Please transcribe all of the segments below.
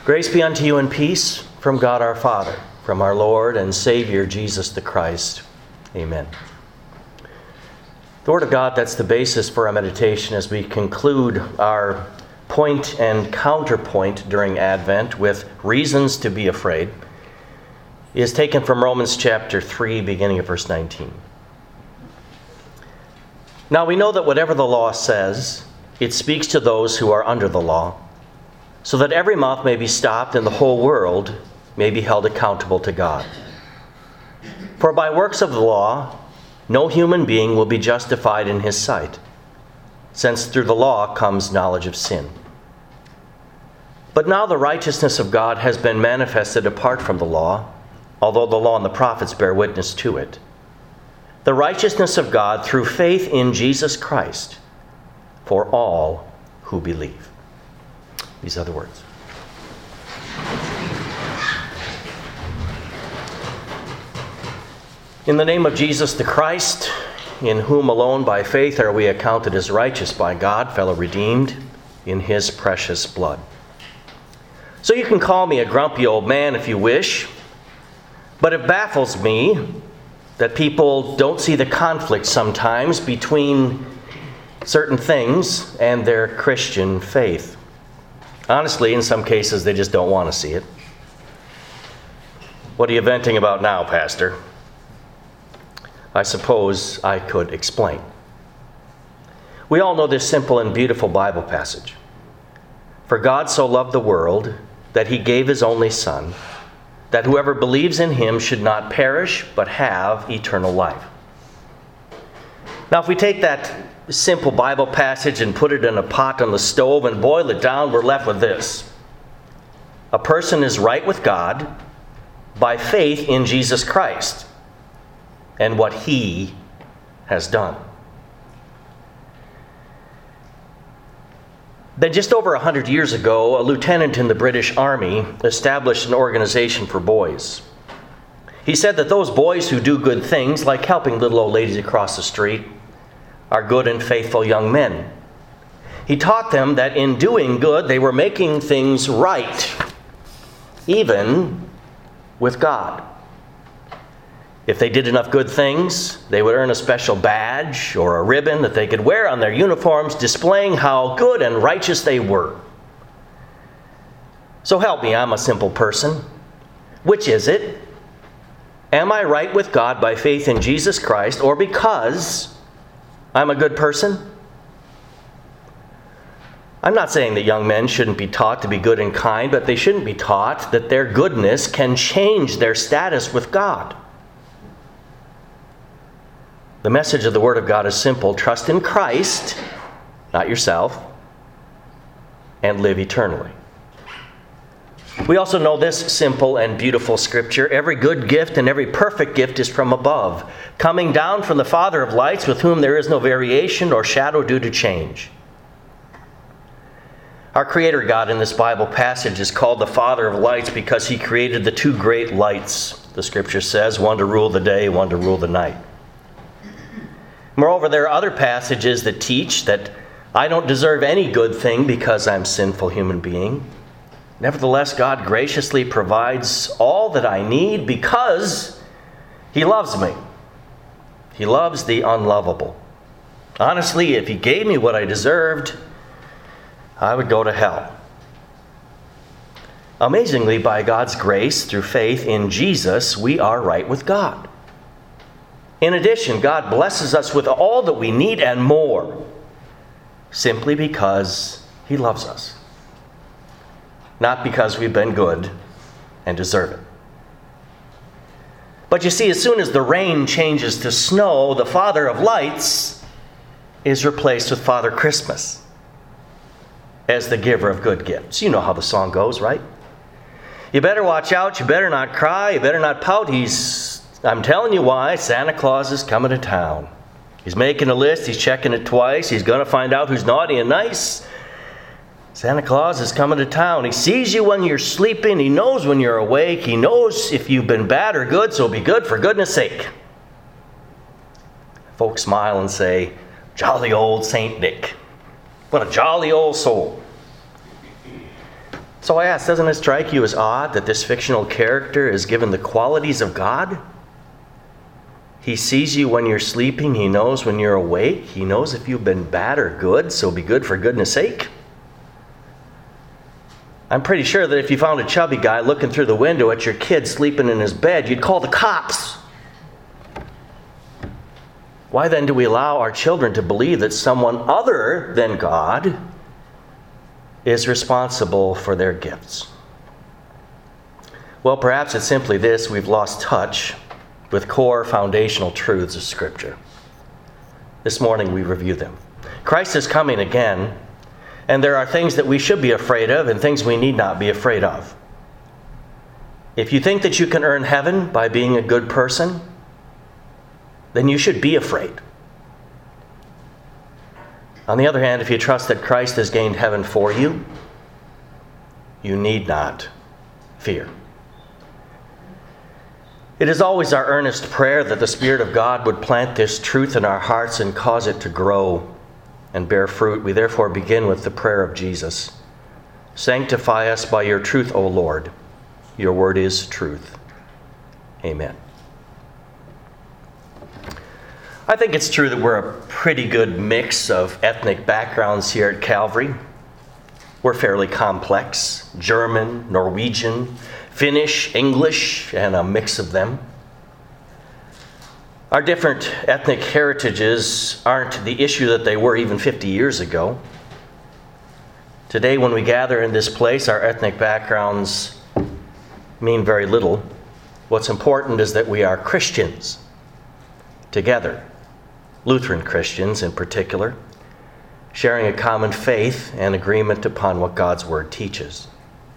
Grace be unto you and peace from God our Father, from our Lord and Savior Jesus the Christ. Amen. The Word of God, that's the basis for our meditation as we conclude our point and counterpoint during Advent with reasons to be afraid, is taken from Romans chapter 3, beginning at verse 19. Now we know that whatever the law says, it speaks to those who are under the law, so that every mouth may be stopped and the whole world may be held accountable to God. For by works of the law, no human being will be justified in his sight, since through the law comes knowledge of sin. But now the righteousness of God has been manifested apart from the law, although the law and the prophets bear witness to it. The righteousness of God through faith in Jesus Christ for all who believe. These are the words. In the name of Jesus the Christ, in whom alone by faith are we accounted as righteous by God, fellow redeemed in his precious blood. So you can call me a grumpy old man if you wish, but it baffles me that people don't see the conflict sometimes between certain things and their Christian faith. Honestly, in some cases, they just don't want to see it. What are you venting about now, Pastor? I suppose I could explain. We all know this simple and beautiful Bible passage. For God so loved the world that he gave his only Son, that whoever believes in him should not perish, but have eternal life. Now, if we take that simple Bible passage and put it in a pot on the stove and boil it down, we're left with this. A person is right with God by faith in Jesus Christ and what he has done. Then just over 100 years ago, a lieutenant in the British Army established an organization for boys. He said that those boys who do good things, like helping little old ladies across the street, are good and faithful young men. He taught them that in doing good, they were making things right, even with God. If they did enough good things, they would earn a special badge or a ribbon that they could wear on their uniforms, displaying how good and righteous they were. So help me, I'm a simple person. Which is it? Am I right with God by faith in Jesus Christ, or because I'm a good person? I'm not saying that young men shouldn't be taught to be good and kind, but they shouldn't be taught that their goodness can change their status with God. The message of the Word of God is simple. Trust in Christ, not yourself, and live eternally. We also know this simple and beautiful scripture. Every good gift and every perfect gift is from above, coming down from the Father of lights, with whom there is no variation or shadow due to change. Our Creator God in this Bible passage is called the Father of lights because he created the two great lights, the scripture says, one to rule the day, one to rule the night. Moreover, there are other passages that teach that I don't deserve any good thing because I'm a sinful human being. Nevertheless, God graciously provides all that I need because he loves me. He loves the unlovable. Honestly, if he gave me what I deserved, I would go to hell. Amazingly, by God's grace, through faith in Jesus, we are right with God. In addition, God blesses us with all that we need and more, simply because he loves us. Not because we've been good and deserve it. But you see, as soon as the rain changes to snow, the Father of lights is replaced with Father Christmas as the giver of good gifts. You know how the song goes, right? You better watch out, you better not cry, you better not pout. I'm telling you why, Santa Claus is coming to town. He's making a list, he's checking it twice, he's going to find out who's naughty and nice. Santa Claus is coming to town. He sees you when you're sleeping. He knows when you're awake. He knows if you've been bad or good, so be good for goodness sake. Folks smile and say, jolly old St. Nick. What a jolly old soul. So I ask, doesn't it strike you as odd that this fictional character is given the qualities of God? He sees you when you're sleeping. He knows when you're awake. He knows if you've been bad or good, so be good for goodness sake. I'm pretty sure that if you found a chubby guy looking through the window at your kid sleeping in his bed, you'd call the cops. Why then do we allow our children to believe that someone other than God is responsible for their gifts? Well, perhaps it's simply this: we've lost touch with core foundational truths of Scripture. This morning we review them. Christ is coming again, and there are things that we should be afraid of and things we need not be afraid of. If you think that you can earn heaven by being a good person, then you should be afraid. On the other hand, if you trust that Christ has gained heaven for you, you need not fear. It is always our earnest prayer that the Spirit of God would plant this truth in our hearts and cause it to grow and bear fruit. We therefore begin with the prayer of Jesus. Sanctify us by your truth, O Lord. Your word is truth. Amen. I think it's true that we're a pretty good mix of ethnic backgrounds here at Calvary. We're fairly complex: German, Norwegian, Finnish, English, and a mix of them. Our different ethnic heritages aren't the issue that they were even 50 years ago. Today, when we gather in this place, our ethnic backgrounds mean very little. What's important is that we are Christians together, Lutheran Christians in particular, sharing a common faith and agreement upon what God's Word teaches.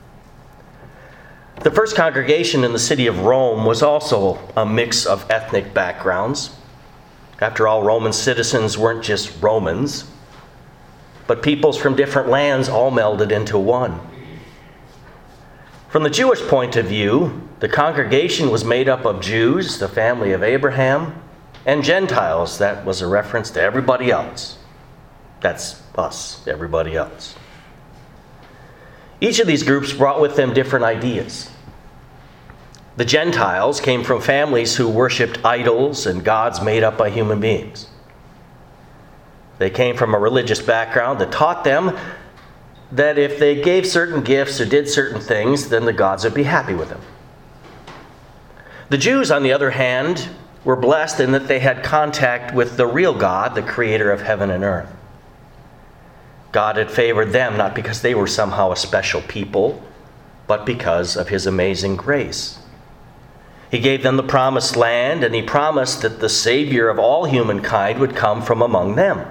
The first congregation in the city of Rome was also a mix of ethnic backgrounds. After all, Roman citizens weren't just Romans, but peoples from different lands all melded into one. From the Jewish point of view, the congregation was made up of Jews, the family of Abraham, and Gentiles. That was a reference to everybody else. That's us, everybody else. Each of these groups brought with them different ideas. The Gentiles came from families who worshipped idols and gods made up by human beings. They came from a religious background that taught them that if they gave certain gifts or did certain things, then the gods would be happy with them. The Jews, on the other hand, were blessed in that they had contact with the real God, the creator of heaven and earth. God had favored them not because they were somehow a special people, but because of his amazing grace. He gave them the promised land, and he promised that the Savior of all humankind would come from among them.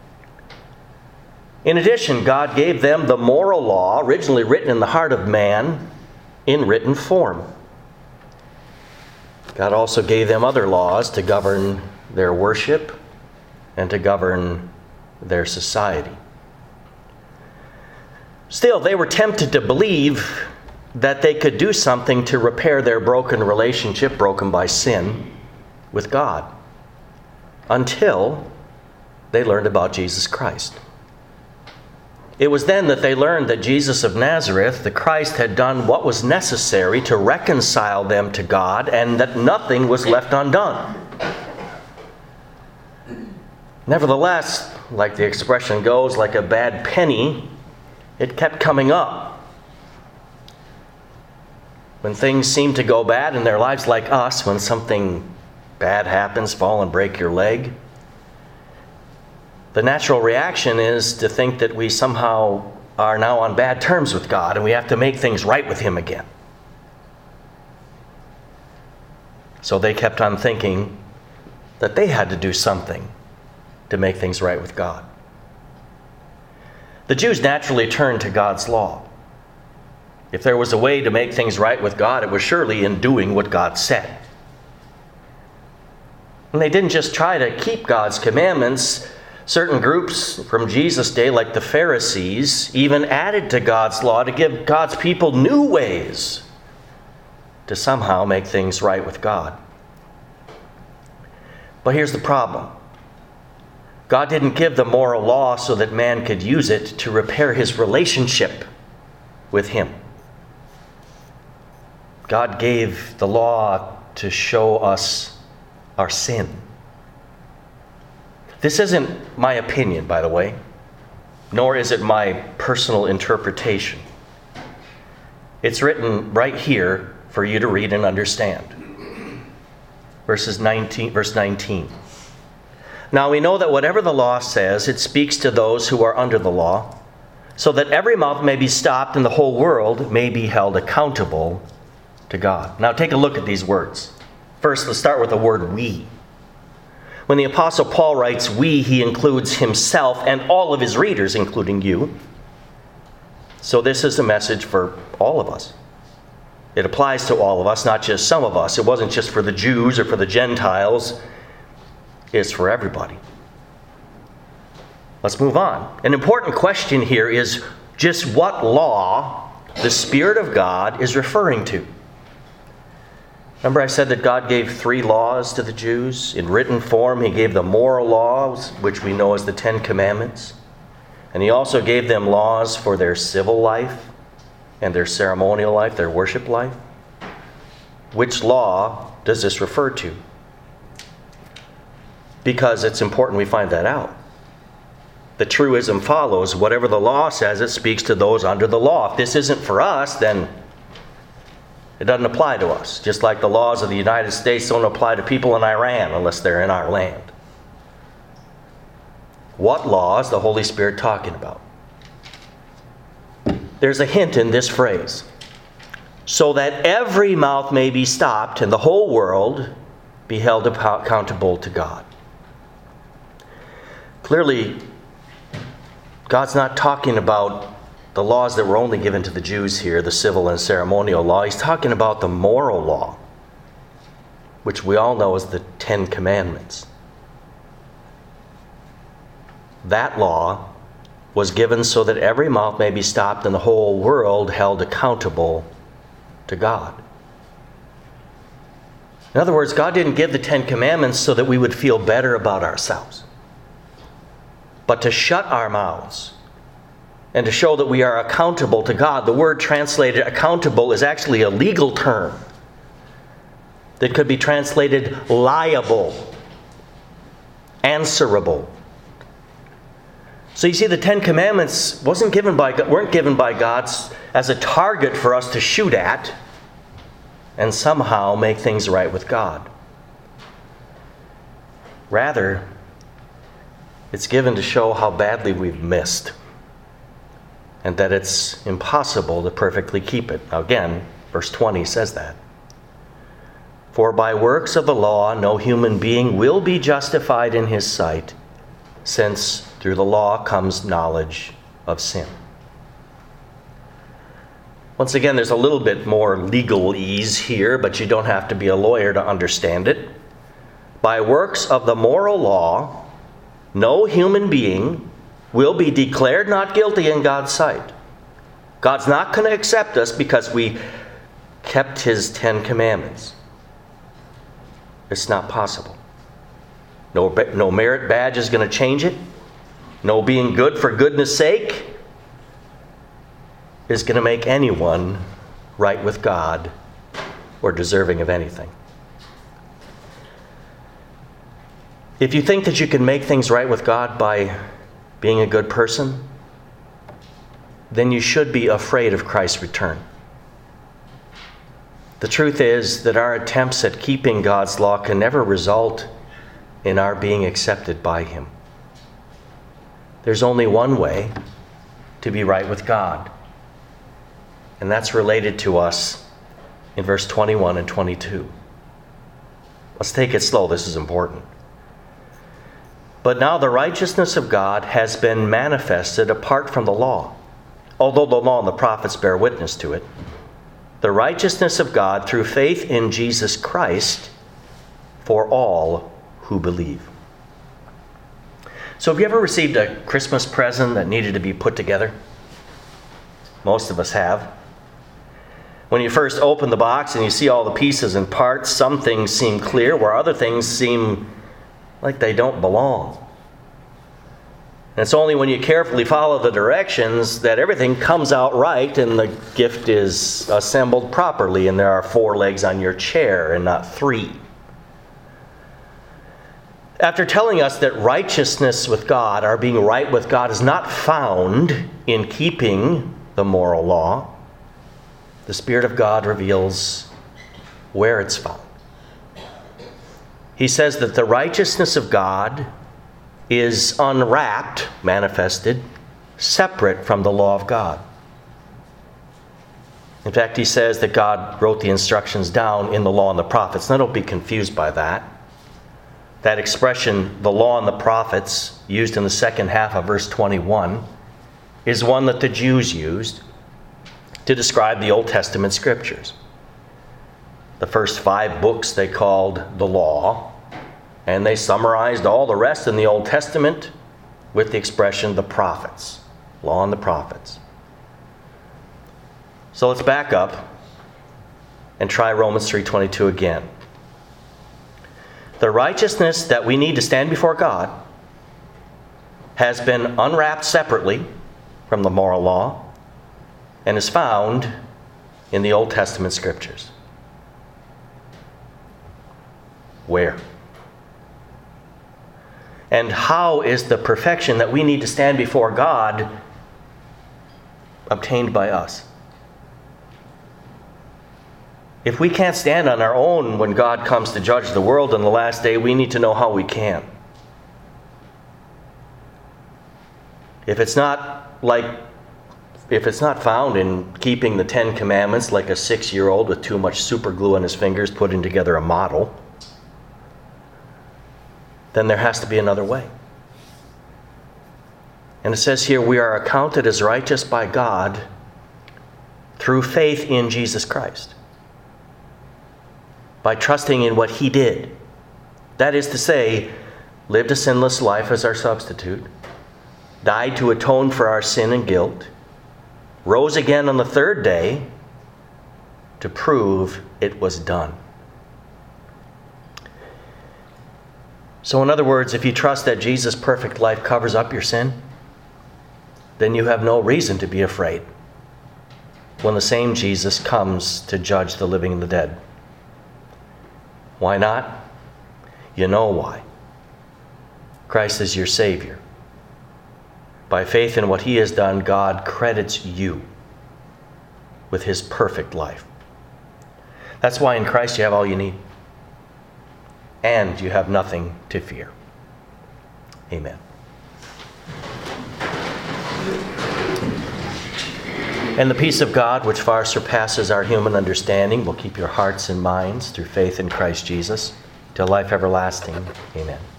In addition, God gave them the moral law, originally written in the heart of man, in written form. God also gave them other laws to govern their worship and to govern their society. Still, they were tempted to believe that they could do something to repair their broken relationship, broken by sin, with God, until they learned about Jesus Christ. It was then that they learned that Jesus of Nazareth, the Christ, had done what was necessary to reconcile them to God, and that nothing was left undone. Nevertheless, like the expression goes, like a bad penny, it kept coming up. When things seem to go bad in their lives, like us, when something bad happens, fall and break your leg, the natural reaction is to think that we somehow are now on bad terms with God and we have to make things right with him again. So they kept on thinking that they had to do something to make things right with God. The Jews naturally turned to God's law. If there was a way to make things right with God, it was surely in doing what God said. And they didn't just try to keep God's commandments. Certain groups from Jesus' day, like the Pharisees, even added to God's law to give God's people new ways to somehow make things right with God. But here's the problem. God didn't give the moral law so that man could use it to repair his relationship with him. God gave the law to show us our sin. This isn't my opinion, by the way, nor is it my personal interpretation. It's written right here for you to read and understand. Verse 19. Now we know that whatever the law says, it speaks to those who are under the law, so that every mouth may be stopped and the whole world may be held accountable to God. Now take a look at these words. First, let's start with the word we. When the Apostle Paul writes we, he includes himself and all of his readers, including you. So this is a message for all of us. It applies to all of us, not just some of us. It wasn't just for the Jews or for the Gentiles. It's for everybody. Let's move on. An important question here is just what law the Spirit of God is referring to. Remember I said that God gave 3 laws to the Jews? In written form, he gave the moral laws, which we know as the 10 Commandments. And he also gave them laws for their civil life and their ceremonial life, their worship life. Which law does this refer to? Because it's important we find that out. The truism follows, whatever the law says, it speaks to those under the law. If this isn't for us, then it doesn't apply to us. Just like the laws of the United States don't apply to people in Iran unless they're in our land. What law is the Holy Spirit talking about? There's a hint in this phrase. So that every mouth may be stopped and the whole world be held accountable to God. Clearly, God's not talking about the laws that were only given to the Jews here, the civil and ceremonial law. He's talking about the moral law, which we all know as the 10 Commandments. That law was given so that every mouth may be stopped and the whole world held accountable to God. In other words, God didn't give the 10 Commandments so that we would feel better about ourselves, but to shut our mouths and to show that we are accountable to God. The word translated accountable is actually a legal term that could be translated liable, answerable. So you see, the 10 Commandments weren't given by God as a target for us to shoot at and somehow make things right with God. Rather, it's given to show how badly we've missed and that it's impossible to perfectly keep it. Now again, verse 20 says that. For by works of the law no human being will be justified in his sight, since through the law comes knowledge of sin. Once again, there's a little bit more legalese here, but you don't have to be a lawyer to understand it. By works of the moral law, no human being will be declared not guilty in God's sight. God's not going to accept us because we kept his 10 Commandments. It's not possible. No merit badge is going to change it. No being good for goodness sake is going to make anyone right with God or deserving of anything. If you think that you can make things right with God by being a good person, then you should be afraid of Christ's return. The truth is that our attempts at keeping God's law can never result in our being accepted by him. There's only one way to be right with God, and that's related to us in verse 21 and 22. Let's take it slow. This is important. But now the righteousness of God has been manifested apart from the law, although the law and the prophets bear witness to it. The righteousness of God through faith in Jesus Christ for all who believe. So have you ever received a Christmas present that needed to be put together? Most of us have. When you first open the box and you see all the pieces and parts, some things seem clear, where other things seem like they don't belong. And it's only when you carefully follow the directions that everything comes out right and the gift is assembled properly and there are 4 legs on your chair and not 3. After telling us that righteousness with God, our being right with God, is not found in keeping the moral law, the Spirit of God reveals where it's found. He says that the righteousness of God is unwrapped, manifested, separate from the law of God. In fact, he says that God wrote the instructions down in the law and the prophets. Now, don't be confused by that. That expression, the law and the prophets, used in the second half of verse 21, is one that the Jews used to describe the Old Testament scriptures. The first 5 books they called the law, and they summarized all the rest in the Old Testament with the expression the prophets, law and the prophets. So let's back up and try Romans 3:22 again. The righteousness that we need to stand before God has been unwrapped separately from the moral law and is found in the Old Testament scriptures. Where? And how is the perfection that we need to stand before God obtained by us? If we can't stand on our own when God comes to judge the world on the last day, we need to know how we can. If it's not found in keeping the 10 Commandments like a 6-year-old with too much super glue on his fingers putting together a model, then there has to be another way. And it says here, we are accounted as righteous by God through faith in Jesus Christ, by trusting in what he did. That is to say, lived a sinless life as our substitute, died to atone for our sin and guilt, rose again on the 3rd day to prove it was done. So in other words, if you trust that Jesus' perfect life covers up your sin, then you have no reason to be afraid when the same Jesus comes to judge the living and the dead. Why not? You know why. Christ is your Savior. By faith in what he has done, God credits you with his perfect life. That's why in Christ you have all you need. And you have nothing to fear. Amen. And the peace of God, which far surpasses our human understanding, will keep your hearts and minds through faith in Christ Jesus till life everlasting. Amen.